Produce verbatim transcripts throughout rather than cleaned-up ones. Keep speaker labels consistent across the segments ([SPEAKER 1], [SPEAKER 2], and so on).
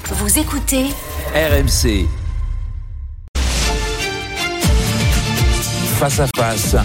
[SPEAKER 1] Vous écoutez
[SPEAKER 2] R M C. Face à face.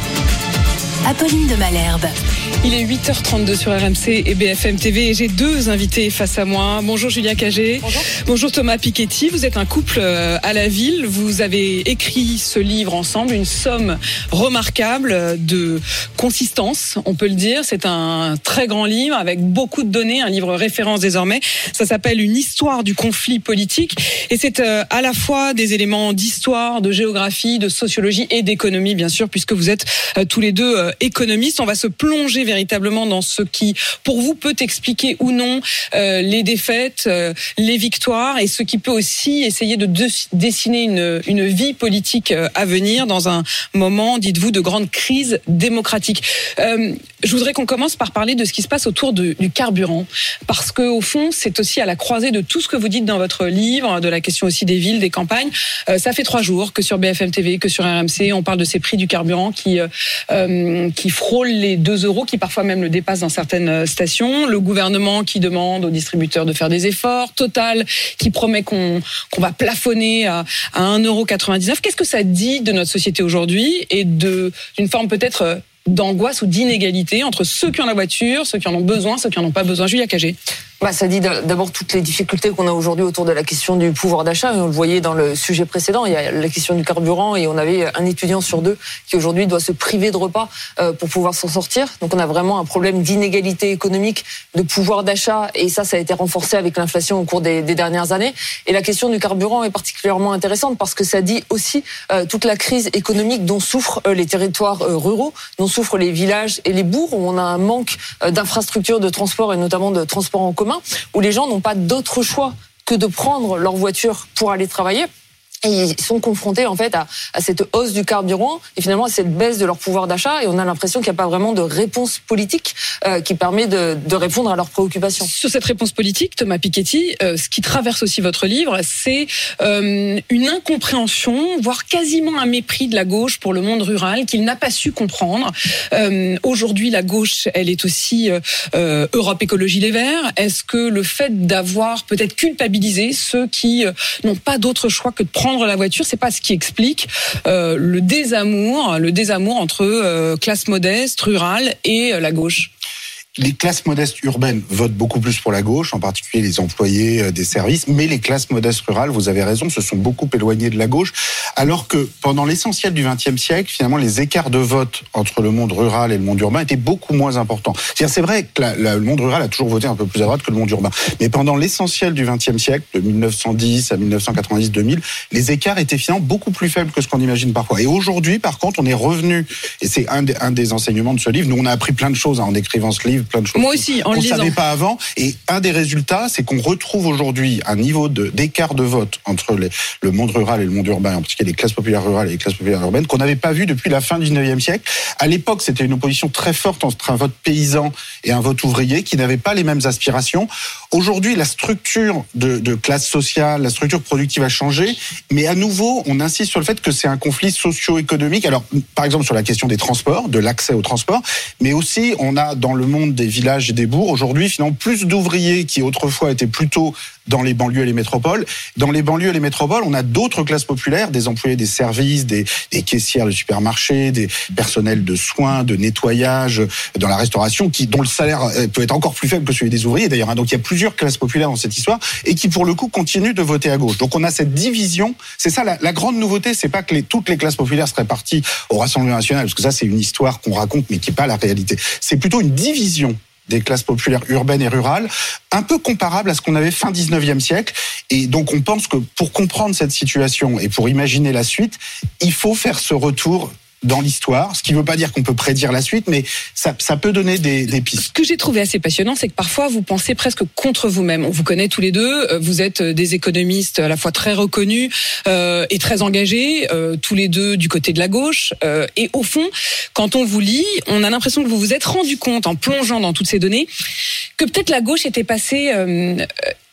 [SPEAKER 1] Apolline de Malherbe.
[SPEAKER 3] Il est huit heures trente-deux sur R M C et B F M T V et j'ai deux invités face à moi. Bonjour Julia Cagé.
[SPEAKER 4] Bonjour.
[SPEAKER 3] Bonjour Thomas Piketty. Vous êtes un couple à la ville. Vous avez écrit ce livre ensemble, une somme remarquable de consistance, on peut le dire. C'est un très grand livre avec beaucoup de données, un livre référence désormais. Ça s'appelle Une histoire du conflit politique et c'est à la fois des éléments d'histoire, de géographie, de sociologie et d'économie bien sûr, puisque vous êtes tous les deux économistes. On va se plonger véritablement dans ce qui, pour vous, peut expliquer ou non euh, les défaites, euh, les victoires, et ce qui peut aussi essayer de, de dessiner une, une vie politique euh, à venir dans un moment, dites-vous, de grande crise démocratique. Euh, je voudrais qu'on commence par parler de ce qui se passe autour de, du carburant, parce que au fond, c'est aussi à la croisée de tout ce que vous dites dans votre livre, de la question aussi des villes, des campagnes. Euh, ça fait trois jours que sur B F M T V, que sur R M C, on parle de ces prix du carburant qui, euh, qui frôlent les deux euros, qui parfois même le dépassent dans certaines stations. Le gouvernement qui demande aux distributeurs de faire des efforts. Total qui promet qu'on, qu'on va plafonner à, à un euro quatre-vingt-dix-neuf. Qu'est-ce que ça dit de notre société aujourd'hui et de, d'une forme peut-être d'angoisse ou d'inégalité entre ceux qui ont la voiture, ceux qui en ont besoin, ceux qui en ont pas besoin? Julia Cagé.
[SPEAKER 4] Bah, ça dit d'abord toutes les difficultés qu'on a aujourd'hui autour de la question du pouvoir d'achat. On le voyait dans le sujet précédent, il y a la question du carburant et on avait un étudiant sur deux qui aujourd'hui doit se priver de repas pour pouvoir s'en sortir. Donc on a vraiment un problème d'inégalité économique, de pouvoir d'achat et ça, ça a été renforcé avec l'inflation au cours des, des dernières années. Et la question du carburant est particulièrement intéressante parce que ça dit aussi euh, toute la crise économique dont souffrent euh, les territoires euh, ruraux, dont souffrent les villages et les bourgs où on a un manque euh, d'infrastructures de transport et notamment de transport en commun, où les gens n'ont pas d'autre choix que de prendre leur voiture pour aller travailler. Et ils sont confrontés en fait à, à cette hausse du carburant et finalement à cette baisse de leur pouvoir d'achat et on a l'impression qu'il n'y a pas vraiment de réponse politique euh, qui permet de, de répondre à leurs préoccupations.
[SPEAKER 3] Sur cette réponse politique, Thomas Piketty, euh, ce qui traverse aussi votre livre, c'est euh, une incompréhension, voire quasiment un mépris de la gauche pour le monde rural qu'il n'a pas su comprendre. Euh, aujourd'hui, la gauche, elle est aussi euh, euh, Europe Écologie Les Verts. Est-ce que le fait d'avoir peut-être culpabilisé ceux qui euh, n'ont pas d'autre choix que de prendre la voiture, c'est pas ce qui explique euh, le désamour, le désamour entre euh, classe modeste, rurale et euh, la gauche?
[SPEAKER 5] Les classes modestes urbaines votent beaucoup plus pour la gauche, en particulier les employés des services, mais les classes modestes rurales, vous avez raison, se sont beaucoup éloignées de la gauche, alors que pendant l'essentiel du vingtième siècle, finalement, les écarts de vote entre le monde rural et le monde urbain étaient beaucoup moins importants. C'est-à-dire, c'est vrai que la, la, le monde rural a toujours voté un peu plus à droite que le monde urbain, mais pendant l'essentiel du vingtième siècle, de mille neuf cent dix à mille neuf cent quatre-vingt-dix deux mille, les écarts étaient finalement beaucoup plus faibles que ce qu'on imagine parfois. Et aujourd'hui, par contre, on est revenu, et c'est un des, un des enseignements de ce livre, nous on a appris plein de choses hein, en écrivant ce livre, plein de choses.
[SPEAKER 3] Moi aussi, en
[SPEAKER 5] on
[SPEAKER 3] le lisant.
[SPEAKER 5] On ne savait pas avant. Et un des résultats, c'est qu'on retrouve aujourd'hui un niveau de, d'écart de vote entre les, le monde rural et le monde urbain, en particulier les classes populaires rurales et les classes populaires urbaines, qu'on n'avait pas vu depuis la fin du dix-neuvième siècle. À l'époque, c'était une opposition très forte entre un vote paysan et un vote ouvrier qui n'avaient pas les mêmes aspirations. Aujourd'hui, la structure de, de classe sociale, la structure productive a changé. Mais à nouveau, on insiste sur le fait que c'est un conflit socio-économique. Alors, par exemple, sur la question des transports, de l'accès aux transports, mais aussi, on a dans le monde des villages et des bourgs, aujourd'hui, finalement, plus d'ouvriers qui autrefois étaient plutôt dans les banlieues et les métropoles. Dans les banlieues et les métropoles, on a d'autres classes populaires, des employés des services, des, des caissières de supermarchés, des personnels de soins, de nettoyage, dans la restauration, qui, dont le salaire peut être encore plus faible que celui des ouvriers d'ailleurs. Donc il y a plusieurs classes populaires dans cette histoire et qui pour le coup continuent de voter à gauche. Donc on a cette division. C'est ça la, la grande nouveauté, c'est pas que les, toutes les classes populaires seraient parties au Rassemblement national, parce que ça c'est une histoire qu'on raconte mais qui n'est pas la réalité. C'est plutôt une division des classes populaires urbaines et rurales, un peu comparable à ce qu'on avait fin dix-neuvième siècle. Et donc on pense que pour comprendre cette situation et pour imaginer la suite, il faut faire ce retour dans l'histoire, ce qui ne veut pas dire qu'on peut prédire la suite, mais ça, ça peut donner des, des pistes.
[SPEAKER 3] Ce que j'ai trouvé assez passionnant, c'est que parfois vous pensez presque contre vous-même. On vous connaît tous les deux, vous êtes des économistes à la fois très reconnus euh, et très engagés, euh, tous les deux du côté de la gauche. Euh, et au fond, quand on vous lit, on a l'impression que vous vous êtes rendu compte, en plongeant dans toutes ces données, que peut-être la gauche était passée... Euh,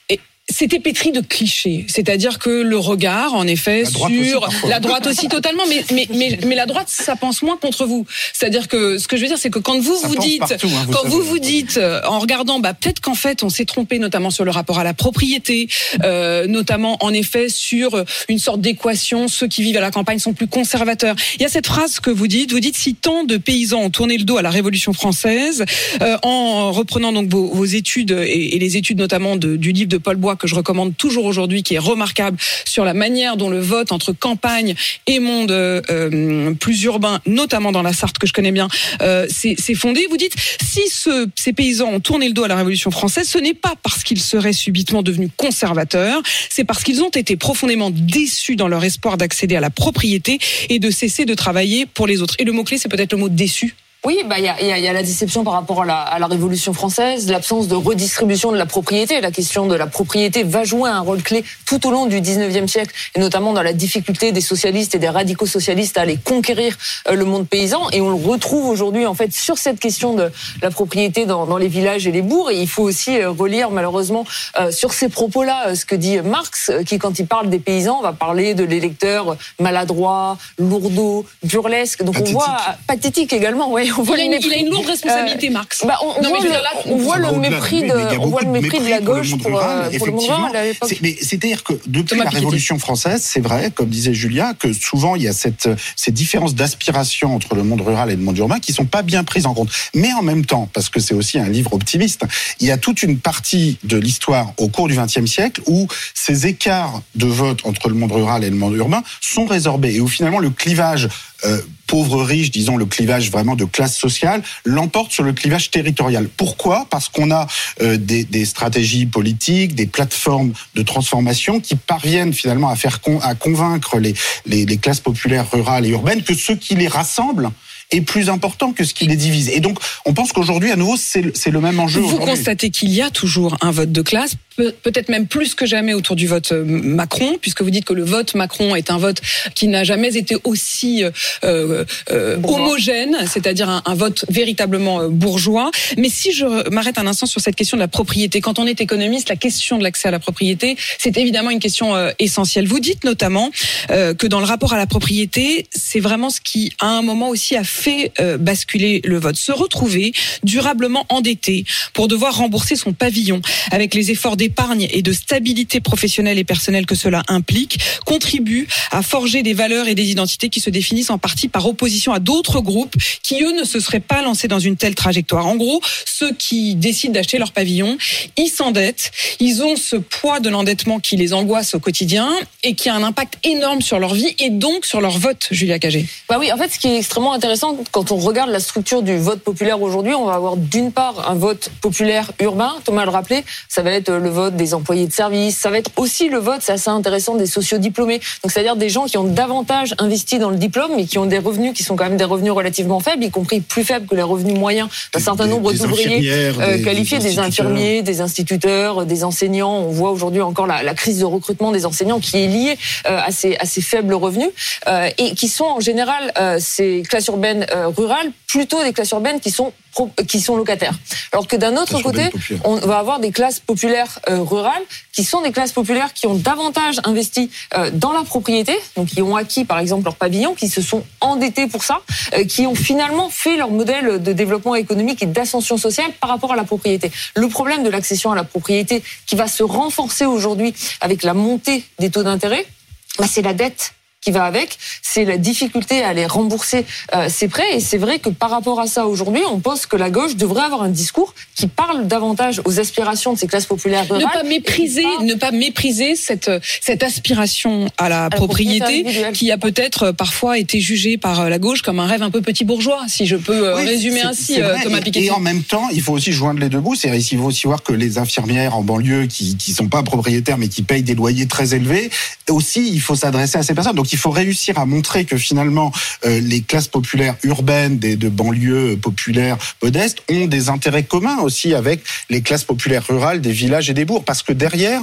[SPEAKER 3] c'était pétri de clichés, c'est-à-dire que le regard, en effet,
[SPEAKER 5] la
[SPEAKER 3] sur
[SPEAKER 5] aussi,
[SPEAKER 3] la droite aussi totalement, mais, mais mais mais la droite, ça pense moins contre vous. C'est-à-dire que ce que je veux dire, c'est que quand vous
[SPEAKER 5] ça
[SPEAKER 3] vous dites,
[SPEAKER 5] partout, hein, vous
[SPEAKER 3] quand
[SPEAKER 5] savez,
[SPEAKER 3] vous vous dites, euh, en regardant, bah peut-être qu'en fait, on s'est trompé, notamment sur le rapport à la propriété, euh, notamment en effet sur une sorte d'équation, ceux qui vivent à la campagne sont plus conservateurs. Il y a cette phrase que vous dites, vous dites si tant de paysans ont tourné le dos à la Révolution française, euh, en reprenant donc vos, vos études et, et les études notamment de, du livre de Paul Bois que je recommande toujours aujourd'hui, qui est remarquable sur la manière dont le vote entre campagne et monde euh, euh, plus urbain, notamment dans la Sarthe que je connais bien, euh, c'est, c'est fondé. Vous dites, si ce, ces paysans ont tourné le dos à la Révolution française, ce n'est pas parce qu'ils seraient subitement devenus conservateurs, c'est parce qu'ils ont été profondément déçus dans leur espoir d'accéder à la propriété et de cesser de travailler pour les autres. Et le mot-clé, c'est peut-être le mot déçu.
[SPEAKER 4] Oui, bah il y a, y, a, y a la déception par rapport à la, à la Révolution française, l'absence de redistribution de la propriété. La question de la propriété va jouer un rôle clé tout au long du dix-neuvième siècle, et notamment dans la difficulté des socialistes et des radicaux socialistes à aller conquérir le monde paysan. Et on le retrouve aujourd'hui en fait sur cette question de la propriété dans, dans les villages et les bourgs. Et il faut aussi relire malheureusement euh, sur ces propos-là ce que dit Marx, qui quand il parle des paysans va parler de l'électeur maladroit, lourdeau, burlesque. Donc pathétique. On voit pathétique également. Ouais. On voit
[SPEAKER 3] il, a une, il a une lourde responsabilité, euh, Marx.
[SPEAKER 4] Bah on, non, voit le, là, on voit le mépris de, on voit le mépris de la gauche pour, pour, rural, pour le monde rural à l'époque.
[SPEAKER 5] C'est, mais c'est-à-dire que depuis
[SPEAKER 3] Thomas
[SPEAKER 5] la
[SPEAKER 3] Piketty.
[SPEAKER 5] Révolution française, c'est vrai, comme disait Julia, que souvent il y a cette, ces différences d'aspiration entre le monde rural et le monde urbain qui sont pas bien prises en compte. Mais en même temps, parce que c'est aussi un livre optimiste, il y a toute une partie de l'histoire au cours du vingtième siècle où ces écarts de vote entre le monde rural et le monde urbain sont résorbés et où finalement le clivage Euh, pauvre-riche, disons le clivage vraiment de classe sociale, l'emporte sur le clivage territorial. Pourquoi ? Parce qu'on a euh, des, des stratégies politiques, des plateformes de transformation qui parviennent finalement à faire con, à convaincre les, les, les classes populaires rurales et urbaines que ce qui les rassemble est plus important que ce qui les divise. Et donc, on pense qu'aujourd'hui, à nouveau, c'est, c'est le même enjeu.
[SPEAKER 3] Vous
[SPEAKER 5] aujourd'hui.
[SPEAKER 3] constatez qu'il y a toujours un vote de classe, peut, peut-être même plus que jamais autour du vote Macron, puisque vous dites que le vote Macron est un vote qui n'a jamais été aussi euh, euh, homogène, c'est-à-dire un, un vote véritablement bourgeois. Mais si je m'arrête un instant sur cette question de la propriété, quand on est économiste, la question de l'accès à la propriété, c'est évidemment une question euh, essentielle. Vous dites notamment euh, que dans le rapport à la propriété, c'est vraiment ce qui, à un moment aussi, a fait euh, basculer le vote. Se retrouver durablement endetté pour devoir rembourser son pavillon, avec les efforts d'épargne et de stabilité professionnelle et personnelle que cela implique, contribue à forger des valeurs et des identités qui se définissent en partie par opposition à d'autres groupes qui, eux, ne se seraient pas lancés dans une telle trajectoire. En gros, ceux qui décident d'acheter leur pavillon, ils s'endettent, ils ont ce poids de l'endettement qui les angoisse au quotidien et qui a un impact énorme sur leur vie et donc sur leur vote, Julia Cagé.
[SPEAKER 4] Bah oui, en fait, ce qui est extrêmement intéressant, quand on regarde la structure du vote populaire aujourd'hui, on va avoir d'une part un vote populaire urbain, Thomas le rappelait, ça va être le vote des employés de service, ça va être aussi le vote, c'est assez intéressant, des sociodiplômés. Donc c'est-à-dire des gens qui ont davantage investi dans le diplôme, mais qui ont des revenus qui sont quand même des revenus relativement faibles, y compris plus faibles que les revenus moyens d'un certain nombre des d'ouvriers euh, qualifiés, des, des infirmiers, des instituteurs, des enseignants. On voit aujourd'hui encore la, la crise de recrutement des enseignants qui est liée euh, à, ces, à ces faibles revenus euh, et qui sont en général euh, ces classes urbaines euh, rurales, plutôt des classes urbaines qui sont pro, qui sont locataires. Alors que d'un autre côté, on va avoir des classes populaires euh, rurales qui sont des classes populaires qui ont davantage investi euh, dans la propriété, donc qui ont acquis par exemple leur pavillon, qui se sont endettés pour ça, euh, qui ont finalement fait leur modèle de développement économique et d'ascension sociale par rapport à la propriété. Le problème de l'accession à la propriété qui va se renforcer aujourd'hui avec la montée des taux d'intérêt, bah, c'est la dette qui va avec, c'est la difficulté à aller rembourser euh, ses prêts. Et c'est vrai que par rapport à ça, aujourd'hui, on pense que la gauche devrait avoir un discours qui parle davantage aux aspirations de ces classes populaires rurales.
[SPEAKER 3] Ne pas mépriser, ne pas mépriser cette cette aspiration à la, à la propriété, propriété qui a peut-être parfois été jugée par la gauche comme un rêve un peu petit bourgeois, si je peux oui, résumer c'est, ainsi, c'est Thomas Piketty.
[SPEAKER 5] Et en même temps, il faut aussi joindre les deux bouts. C'est il faut aussi voir que les infirmières en banlieue qui qui sont pas propriétaires mais qui payent des loyers très élevés, aussi il faut s'adresser à ces personnes. Donc il faut réussir à montrer que finalement euh, les classes populaires urbaines des de banlieues populaires modestes ont des intérêts communs aussi avec les classes populaires rurales des villages et des bourgs, parce que derrière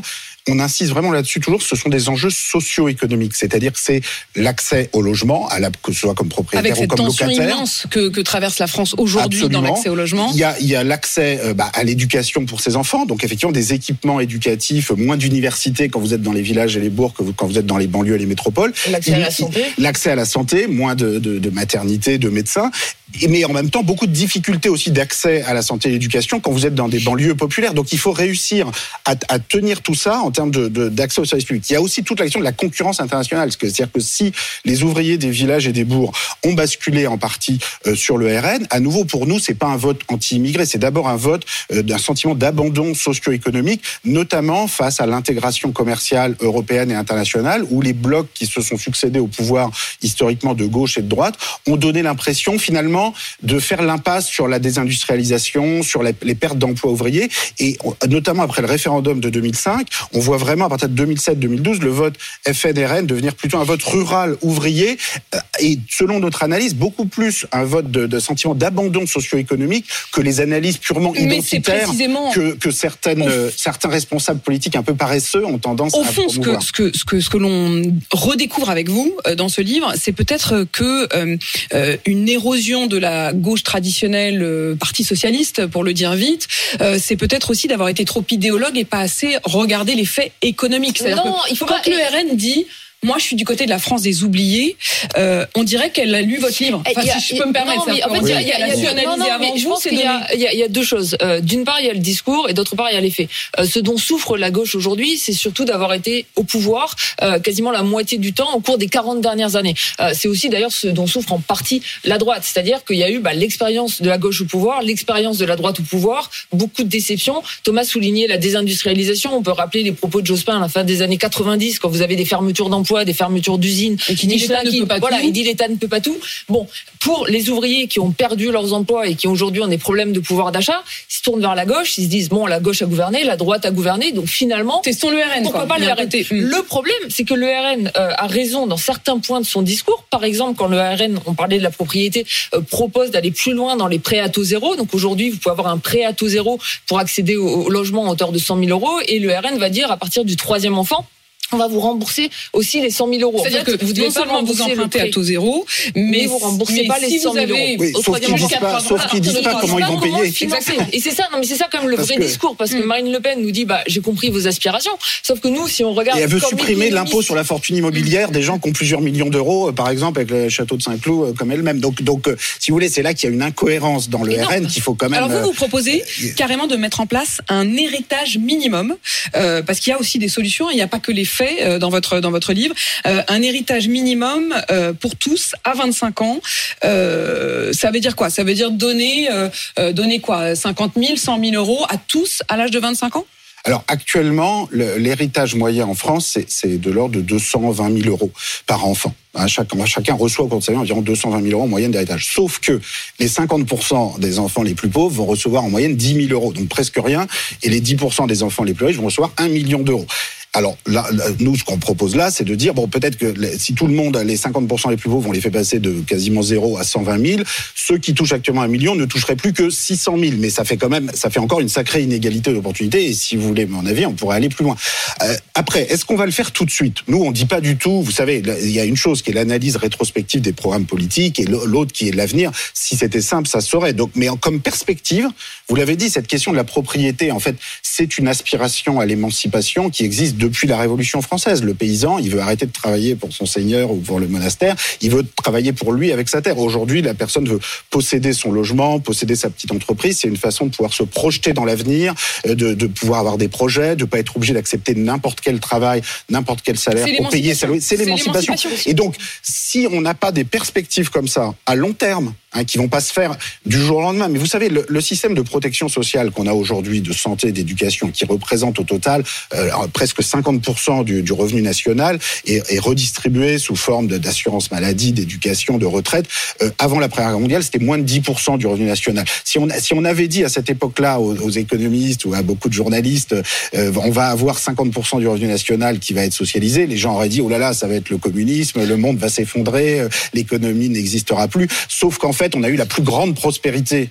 [SPEAKER 5] on insiste vraiment là-dessus toujours, ce sont des enjeux socio-économiques, c'est-à-dire que c'est l'accès au logement, à la, que ce soit comme propriétaire ou comme locataire.
[SPEAKER 3] Avec cette tension immense que, que traverse la France aujourd'hui. Absolument. Dans l'accès au logement.
[SPEAKER 5] Il y a, il y a l'accès euh, bah, à l'éducation pour ses enfants, donc effectivement des équipements éducatifs, moins d'universités quand vous êtes dans les villages et les bourgs que vous, quand vous êtes dans les banlieues et les métropoles.
[SPEAKER 4] L'accès il, à la santé.
[SPEAKER 5] L'accès à la santé, moins de, de, de maternité, de médecins. Mais en même temps, beaucoup de difficultés aussi d'accès à la santé et à l'éducation quand vous êtes dans des banlieues populaires. Donc il faut réussir à, à tenir tout ça en termes de, de, d'accès aux services publics. Il y a aussi toute la question de la concurrence internationale. C'est-à-dire que si les ouvriers des villages et des bourgs ont basculé en partie euh, sur le R N, à nouveau pour nous, c'est pas un vote anti-immigré, c'est d'abord un vote euh, d'un sentiment d'abandon socio-économique, notamment face à l'intégration commerciale européenne et internationale, où les blocs qui se sont succédés au pouvoir historiquement de gauche et de droite ont donné l'impression finalement de faire l'impasse sur la désindustrialisation, sur les pertes d'emplois ouvriers, et notamment après le référendum de deux mille cinq, on voit vraiment à partir de deux mille sept deux mille douze le vote F N R N devenir plutôt un vote rural ouvrier, et selon notre analyse, beaucoup plus un vote de, de sentiment d'abandon socio-économique que les analyses purement identitaires précisément... que, que certaines, euh, certains responsables politiques un peu paresseux ont tendance
[SPEAKER 3] Au
[SPEAKER 5] à
[SPEAKER 3] fond,
[SPEAKER 5] promouvoir.
[SPEAKER 3] Ce que, ce que, ce que, ce que l'on redécouvre avec vous euh, dans ce livre, c'est peut-être que euh, euh, une érosion de la gauche traditionnelle, euh, parti socialiste, pour le dire vite, euh, c'est peut-être aussi d'avoir été trop idéologue et pas assez regarder les faits économiques. C'est-à-dire
[SPEAKER 4] non,
[SPEAKER 3] que
[SPEAKER 4] il faut
[SPEAKER 3] quand
[SPEAKER 4] pas...
[SPEAKER 3] le R N dit... Moi, je suis du côté de la France des oubliés. Euh, on dirait qu'elle a lu votre livre. Enfin,
[SPEAKER 4] a,
[SPEAKER 3] si je peux me permettre.
[SPEAKER 4] Non, mais en fait, il y a, il y a, il y a, non, non, mais je pense qu'il y a, il y a, il y a deux choses. Euh, d'une part, il y a le discours, et d'autre part, il y a les faits. Euh, ce dont souffre la gauche aujourd'hui, c'est surtout d'avoir été au pouvoir euh, quasiment la moitié du temps au cours des quarante dernières années. Euh, c'est aussi d'ailleurs ce dont souffre en partie la droite, c'est-à-dire qu'il y a eu bah, l'expérience de la gauche au pouvoir, l'expérience de la droite au pouvoir, beaucoup de déceptions. Thomas soulignait la désindustrialisation. On peut rappeler les propos de Jospin à la fin des années quatre-vingt-dix, quand vous avez des fermetures d'emplois, des fermetures d'usines.
[SPEAKER 3] Et qui dit l'État ne peut pas
[SPEAKER 4] voilà,
[SPEAKER 3] tout.
[SPEAKER 4] il dit l'État ne peut pas tout. Bon, pour les ouvriers qui ont perdu leurs emplois et qui aujourd'hui ont des problèmes de pouvoir d'achat, ils se tournent vers la gauche, ils se disent bon, la gauche a gouverné, la droite a gouverné, donc finalement,
[SPEAKER 3] testons le R N.
[SPEAKER 4] Pourquoi
[SPEAKER 3] quoi.
[SPEAKER 4] pas le R N? Le problème, c'est que le R N euh, a raison dans certains points de son discours. Par exemple, quand le R N, on parlait de la propriété, euh, propose d'aller plus loin dans les prêts à taux zéro. Donc aujourd'hui, vous pouvez avoir un prêt à taux zéro pour accéder au, au logement à hauteur de cent mille euros, et le R N va dire à partir du troisième enfant, on va vous rembourser aussi les cent mille euros.
[SPEAKER 3] C'est-à-dire
[SPEAKER 4] en fait,
[SPEAKER 3] que vous devez non seulement vous emprunter à taux zéro, mais,
[SPEAKER 4] mais vous remboursez
[SPEAKER 3] mais
[SPEAKER 4] pas les
[SPEAKER 3] si
[SPEAKER 4] cent mille euros.
[SPEAKER 5] Oui, sauf qu'ils disent pas, sauf qu'ils disent pas comment ils vont payer.
[SPEAKER 4] Exactement. Et c'est ça, non mais c'est ça quand même le
[SPEAKER 5] parce
[SPEAKER 4] vrai
[SPEAKER 5] que,
[SPEAKER 4] discours, parce que Marine Le Pen nous dit bah j'ai compris vos aspirations, sauf que nous si on regarde.
[SPEAKER 5] Et elle veut supprimer l'impôt sur la fortune immobilière des gens qui ont plusieurs millions d'euros, par exemple avec le château de Saint-Cloud comme elle-même. Donc, donc, si vous voulez, c'est là qu'il y a une incohérence dans le R N qu'il faut quand même.
[SPEAKER 3] Alors vous vous proposez euh, carrément de mettre en place un héritage minimum, euh, parce qu'il y a aussi des solutions. Il n'y a pas que les faits euh, dans votre dans votre livre, euh, un héritage minimum euh, pour tous à vingt-cinq ans. Euh, ça veut dire quoi? Ça veut dire donner, euh, donner quoi? cinquante mille, cent mille euros à tous à l'âge de vingt-cinq ans?
[SPEAKER 5] Alors actuellement, le, l'héritage moyen en France, c'est, c'est de l'ordre de deux cent vingt mille euros par enfant. Hein, chacun, chacun reçoit au cours de sa vie environ deux cent vingt mille euros en moyenne d'héritage. Sauf que les cinquante pour cent des enfants les plus pauvres vont recevoir en moyenne dix mille euros, donc presque rien, et les dix pour cent des enfants les plus riches vont recevoir un million d'euros. Alors là, là, nous, ce qu'on propose là, c'est de dire, bon, peut-être que les, si tout le monde, les cinquante pour cent les plus pauvres, on les fait passer de quasiment zéro à cent vingt mille, ceux qui touchent actuellement un million ne toucheraient plus que six cent mille. Mais ça fait quand même, ça fait encore une sacrée inégalité d'opportunités. Et si vous voulez mon avis, on pourrait aller plus loin. Euh, après, est-ce qu'on va le faire tout de suite? Nous, on dit pas du tout. Vous savez, il y a une chose qui est l'analyse rétrospective des programmes politiques et l'autre qui est l'avenir. Si c'était simple, ça se saurait. Donc, mais comme perspective, vous l'avez dit, cette question de la propriété, en fait, c'est une aspiration à l'émancipation qui existe depuis la Révolution française. Le paysan, il veut arrêter de travailler pour son seigneur ou pour le monastère, il veut travailler pour lui avec sa terre. Aujourd'hui, la personne veut posséder son logement, posséder sa petite entreprise. C'est une façon de pouvoir se projeter dans l'avenir, de, de pouvoir avoir des projets, de pas être obligé d'accepter n'importe quel travail, n'importe quel salaire pour payer sa loyer. C'est, c'est l'émancipation. l'émancipation. Et donc, si on n'a pas des perspectives comme ça à long terme, hein, qui vont pas se faire du jour au lendemain, mais vous savez, le, le système de protection sociale qu'on a aujourd'hui, de santé, d'éducation, qui représente au total euh, presque cinquante pour cent Du, du revenu national est, est redistribué sous forme de, d'assurance maladie, d'éducation, de retraite. Euh, avant la Première Guerre mondiale, c'était moins de dix pour cent du revenu national. Si on, si on avait dit à cette époque-là aux, aux économistes ou à beaucoup de journalistes, euh, on va avoir cinquante pour cent du revenu national qui va être socialisé, les gens auraient dit, oh là là, ça va être le communisme, le monde va s'effondrer, euh, l'économie n'existera plus. Sauf qu'en fait, on a eu la plus grande prospérité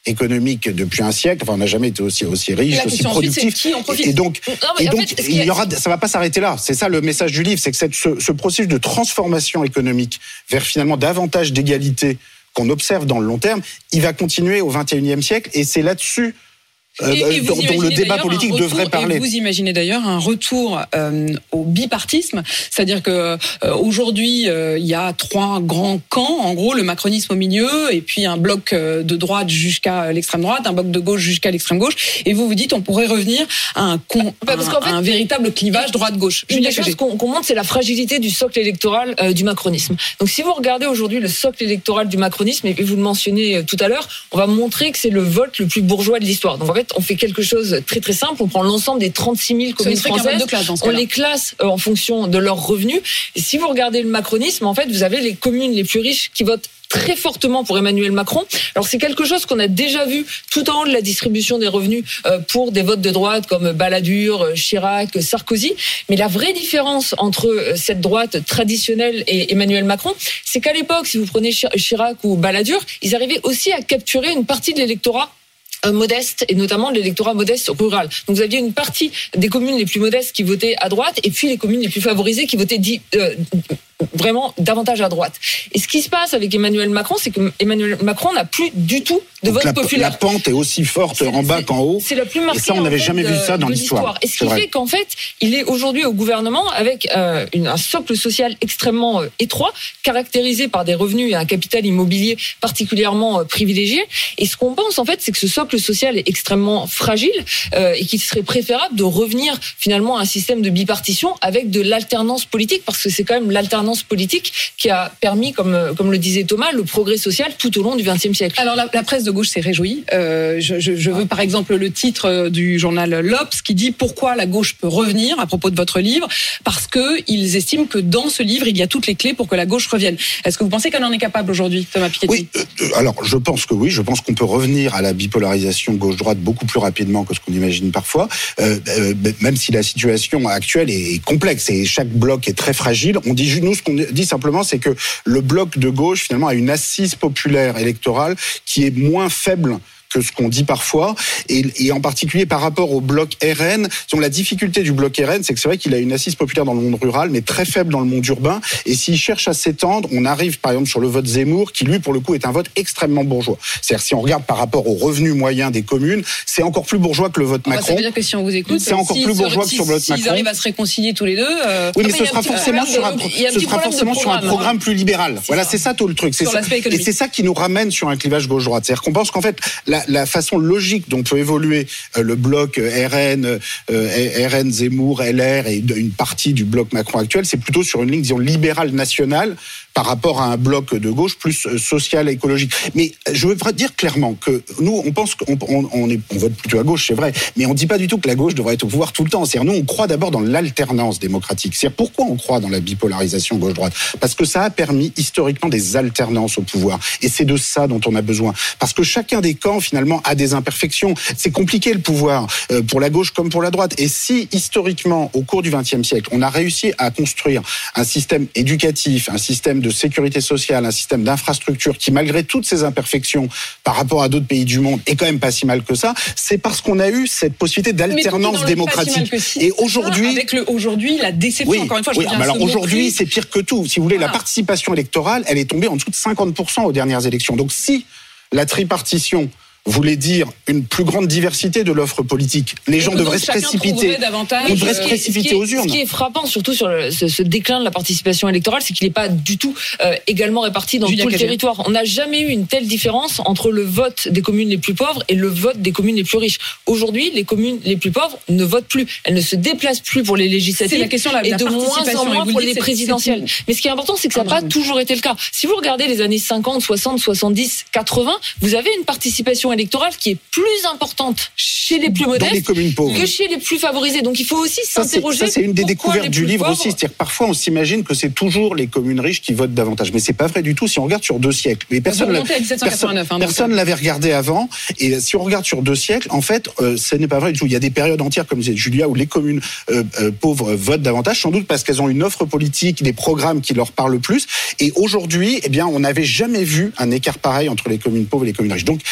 [SPEAKER 5] économique depuis un siècle. Enfin, on n'a jamais été aussi aussi riche, aussi productif.
[SPEAKER 3] Qui en profite.
[SPEAKER 5] Et donc,
[SPEAKER 4] non, mais
[SPEAKER 5] et donc,
[SPEAKER 4] fait,
[SPEAKER 5] il y aura, ça va pas s'arrêter là. C'est ça le message du livre, c'est que cette, ce, ce processus de transformation économique vers finalement davantage d'égalité qu'on observe dans le long terme, il va continuer au vingt et unième siècle, et c'est là-dessus Euh,
[SPEAKER 3] et, et
[SPEAKER 5] dont, dont le débat politique
[SPEAKER 3] retour,
[SPEAKER 5] devrait parler.
[SPEAKER 3] Et vous imaginez d'ailleurs un retour euh, au bipartisme, c'est-à-dire que euh, aujourd'hui euh, il y a trois grands camps, en gros le macronisme au milieu, et puis un bloc de droite jusqu'à l'extrême droite, un bloc de gauche jusqu'à l'extrême gauche, et vous vous dites on pourrait revenir à un, con, bah, parce un, qu'en fait, un véritable clivage droite-gauche.
[SPEAKER 4] Une des choses qu'on, qu'on montre, c'est la fragilité du socle électoral euh, du macronisme. Donc si vous regardez aujourd'hui le socle électoral du macronisme, et vous le mentionnez euh, tout à l'heure, on va montrer que c'est le vote le plus bourgeois de l'histoire. Donc en fait, on fait quelque chose de très très simple. On prend l'ensemble des trente-six mille communes françaises, de classe, on les classe en fonction de leurs revenus. Et si vous regardez le macronisme, en fait, vous avez les communes les plus riches qui votent très fortement pour Emmanuel Macron. Alors c'est quelque chose qu'on a déjà vu tout en haut de la distribution des revenus pour des votes de droite comme Balladur, Chirac, Sarkozy. Mais la vraie différence entre cette droite traditionnelle et Emmanuel Macron, c'est qu'à l'époque, si vous prenez Chirac ou Balladur, ils arrivaient aussi à capturer une partie de l'électorat modeste, et notamment l'électorat modeste rural. Donc vous aviez une partie des communes les plus modestes qui votaient à droite, et puis les communes les plus favorisées qui votaient dit, euh, vraiment davantage à droite. Et ce qui se passe avec Emmanuel Macron, c'est que Emmanuel Macron n'a plus du tout de
[SPEAKER 5] Donc
[SPEAKER 4] vote
[SPEAKER 5] la,
[SPEAKER 4] populaire.
[SPEAKER 5] La pente est aussi forte
[SPEAKER 4] c'est,
[SPEAKER 5] en bas
[SPEAKER 4] c'est,
[SPEAKER 5] qu'en haut.
[SPEAKER 4] C'est la plus marquée.
[SPEAKER 5] Et ça, on n'avait jamais
[SPEAKER 4] de,
[SPEAKER 5] vu ça dans l'histoire.
[SPEAKER 4] l'histoire. Et ce qui
[SPEAKER 5] c'est
[SPEAKER 4] fait
[SPEAKER 5] vrai.
[SPEAKER 4] qu'en fait, il est aujourd'hui au gouvernement avec euh, une, un socle social extrêmement euh, étroit, caractérisé par des revenus et un capital immobilier particulièrement euh, privilégié. Et ce qu'on pense, en fait, c'est que ce socle social est extrêmement fragile euh, et qu'il serait préférable de revenir finalement à un système de bipartition avec de l'alternance politique, parce que c'est quand même l'alternance politique qui a permis, comme, comme le disait Thomas, le progrès social tout au long du vingtième siècle.
[SPEAKER 3] Alors la, la presse de gauche s'est réjouie. Euh, je, je, je veux par exemple le titre du journal L'Obs qui dit « Pourquoi la gauche peut revenir ?» à propos de votre livre, parce qu'ils estiment que dans ce livre, il y a toutes les clés pour que la gauche revienne. Est-ce que vous pensez qu'elle en est capable aujourd'hui, Thomas Piketty ?
[SPEAKER 5] Oui, euh, alors je pense que oui, je pense qu'on peut revenir à la bipolarisation gauche-droite beaucoup plus rapidement que ce qu'on imagine parfois, euh, euh, même si la situation actuelle est complexe et chaque bloc est très fragile. On dit, nous, ce qu'on dit simplement, c'est que le bloc de gauche, finalement, a une assise populaire électorale qui est moins faible que ce qu'on dit parfois, et, et en particulier par rapport au bloc R N. Donc, la difficulté du bloc R N, c'est que c'est vrai qu'il a une assise populaire dans le monde rural, mais très faible dans le monde urbain, et s'il cherche à s'étendre, on arrive par exemple sur le vote Zemmour, qui lui, pour le coup, est un vote extrêmement bourgeois. C'est-à-dire, si on regarde par rapport aux revenus moyens des communes, c'est encore plus bourgeois que le vote Macron.
[SPEAKER 3] Ça veut dire que si on vous écoute,
[SPEAKER 5] c'est encore
[SPEAKER 3] si,
[SPEAKER 5] plus bourgeois
[SPEAKER 3] si,
[SPEAKER 5] que sur le vote
[SPEAKER 3] si,
[SPEAKER 5] Macron.
[SPEAKER 3] S'ils arrivent à se réconcilier tous les deux... Euh...
[SPEAKER 5] Oui, mais,
[SPEAKER 3] mais
[SPEAKER 5] ce sera forcément sur un, ce sera forcément sur un programme plus libéral. C'est voilà, ça. C'est ça tout le truc. C'est ça. Et c'est ça qui nous ramène sur un clivage gauche-droite. C'est-à-dire qu'on pense qu'en fait, la, la façon logique dont peut évoluer euh, le bloc R N, euh, R N, Zemmour, L R et une partie du bloc Macron actuel, c'est plutôt sur une ligne, disons, libérale nationale par rapport à un bloc de gauche plus social et écologique. Mais je veux dire clairement que nous, on pense qu'on on, on, est, on vote plutôt à gauche, c'est vrai, mais on ne dit pas du tout que la gauche devrait être au pouvoir tout le temps. C'est-à-dire, nous, on croit d'abord dans l'alternance démocratique. C'est-à-dire, pourquoi on croit dans la bipolarisation gauche-droite ? Parce que ça a permis historiquement des alternances au pouvoir. Et c'est de ça dont on a besoin. Parce que chacun des camps, finalement, a des imperfections. C'est compliqué, le pouvoir, euh, pour la gauche comme pour la droite. Et si, historiquement, au cours du vingtième siècle, on a réussi à construire un système éducatif, un système de sécurité sociale, un système d'infrastructure qui, malgré toutes ces imperfections par rapport à d'autres pays du monde, est quand même pas si mal que ça, c'est parce qu'on a eu cette possibilité d'alternance démocratique.
[SPEAKER 3] Si
[SPEAKER 5] et aujourd'hui,
[SPEAKER 3] avec le aujourd'hui la déception,
[SPEAKER 5] oui,
[SPEAKER 3] encore une fois, je
[SPEAKER 5] oui, mais alors aujourd'hui,
[SPEAKER 3] prix.
[SPEAKER 5] c'est pire que tout. Si vous voulez, voilà. La participation électorale, elle est tombée en dessous de cinquante pour cent aux dernières élections. Donc si la tripartition voulait dire une plus grande diversité de l'offre politique. Les gens devraient se précipiter. On devrait se précipiter aux urnes.
[SPEAKER 4] Ce qui est frappant, surtout sur le, ce, ce déclin de la participation électorale, c'est qu'il n'est pas du tout euh, également réparti dans Julia tout le Cagé. Territoire. On n'a jamais eu une telle différence entre le vote des communes les plus pauvres et le vote des communes les plus riches. Aujourd'hui, les communes les plus pauvres ne votent plus. Elles ne se déplacent plus pour les législatives.
[SPEAKER 3] C'est la question, la,
[SPEAKER 4] et
[SPEAKER 3] la
[SPEAKER 4] de moins en moins pour les présidentielles. Mais ce qui est important, c'est que ça n'a pas toujours été le cas. Si vous regardez les années cinquante, soixante, soixante-dix, quatre-vingts, vous avez une participation électorale qui est plus importante chez les plus modestes
[SPEAKER 5] les communes pauvres.
[SPEAKER 4] que chez les plus favorisés. Donc il faut aussi ça, s'interroger.
[SPEAKER 5] C'est, ça, c'est une des découvertes du livre pauvres... aussi. C'est-à-dire parfois on s'imagine que c'est toujours les communes riches qui votent davantage. Mais c'est pas vrai du tout si on regarde sur deux siècles. Mais personne ne personne, hein, personne l'avait regardé avant. Et si on regarde sur deux siècles, en fait, euh, ce n'est pas vrai du tout. Il y a des périodes entières, comme disait Julia, où les communes euh, euh, pauvres votent davantage, sans doute parce qu'elles ont une offre politique, des programmes qui leur parlent plus. Et aujourd'hui, eh bien, on n'avait jamais vu un écart pareil entre les communes pauvres et les communes riches. Donc cette crise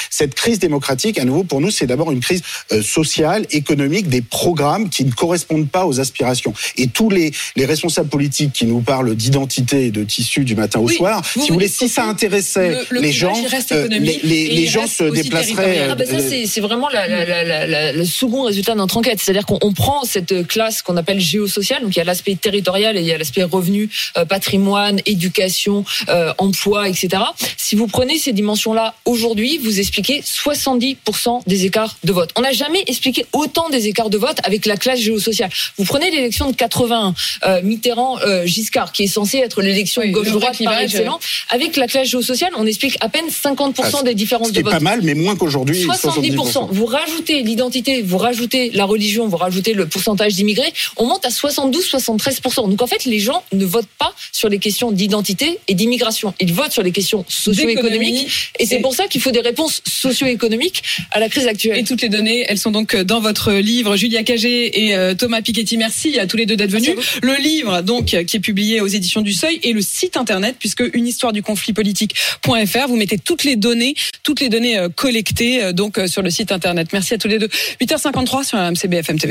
[SPEAKER 5] crise démocratique, à nouveau, pour nous, c'est d'abord une crise euh, sociale, économique, des programmes qui ne correspondent pas aux aspirations. Et tous les, les responsables politiques qui nous parlent d'identité et de tissu du matin au
[SPEAKER 3] oui,
[SPEAKER 5] soir,
[SPEAKER 3] vous
[SPEAKER 5] si vous voulez, si ça intéressait
[SPEAKER 3] le, le
[SPEAKER 5] les gens, euh, les, les, les gens se déplaceraient.
[SPEAKER 4] Ah bah ça, c'est, c'est vraiment la, la, la, la, la, le second résultat de notre enquête. C'est-à-dire qu'on on prend cette classe qu'on appelle géosociale, donc il y a l'aspect territorial et il y a l'aspect revenu, euh, patrimoine, éducation, euh, emploi, et cetera. Si vous prenez ces dimensions-là aujourd'hui, vous expliquez soixante-dix pour cent des écarts de vote. On n'a jamais expliqué autant des écarts de vote avec la classe géosociale. Vous prenez l'élection de quatre-vingt-un, euh, Mitterrand, euh, Giscard, qui est censée être l'élection oui, gauche-droite par excellence. Avec la classe géosociale, on explique à peine cinquante pour cent ah, des différences de vote.
[SPEAKER 5] C'est pas mal, mais moins qu'aujourd'hui.
[SPEAKER 4] soixante-dix pour cent. Vous rajoutez l'identité, vous rajoutez la religion, vous rajoutez le pourcentage d'immigrés, on monte à soixante-douze à soixante-treize pour cent. Donc en fait, les gens ne votent pas sur les questions d'identité et d'immigration. Ils votent sur les questions socio-économiques. Et c'est et pour ça qu'il faut des réponses socio-économiques à la crise actuelle.
[SPEAKER 3] Et toutes les données, elles sont donc dans votre livre. Julia Cagé et euh, Thomas Piketty, merci à tous les deux d'être venus. Le livre, donc, qui est publié aux éditions du Seuil, et le site internet, puisque une histoire du conflit politique.fr, vous mettez toutes les données, toutes les données euh, collectées, euh, donc, euh, sur le site internet. Merci à tous les deux. huit heures cinquante-trois sur R M C B F M T V.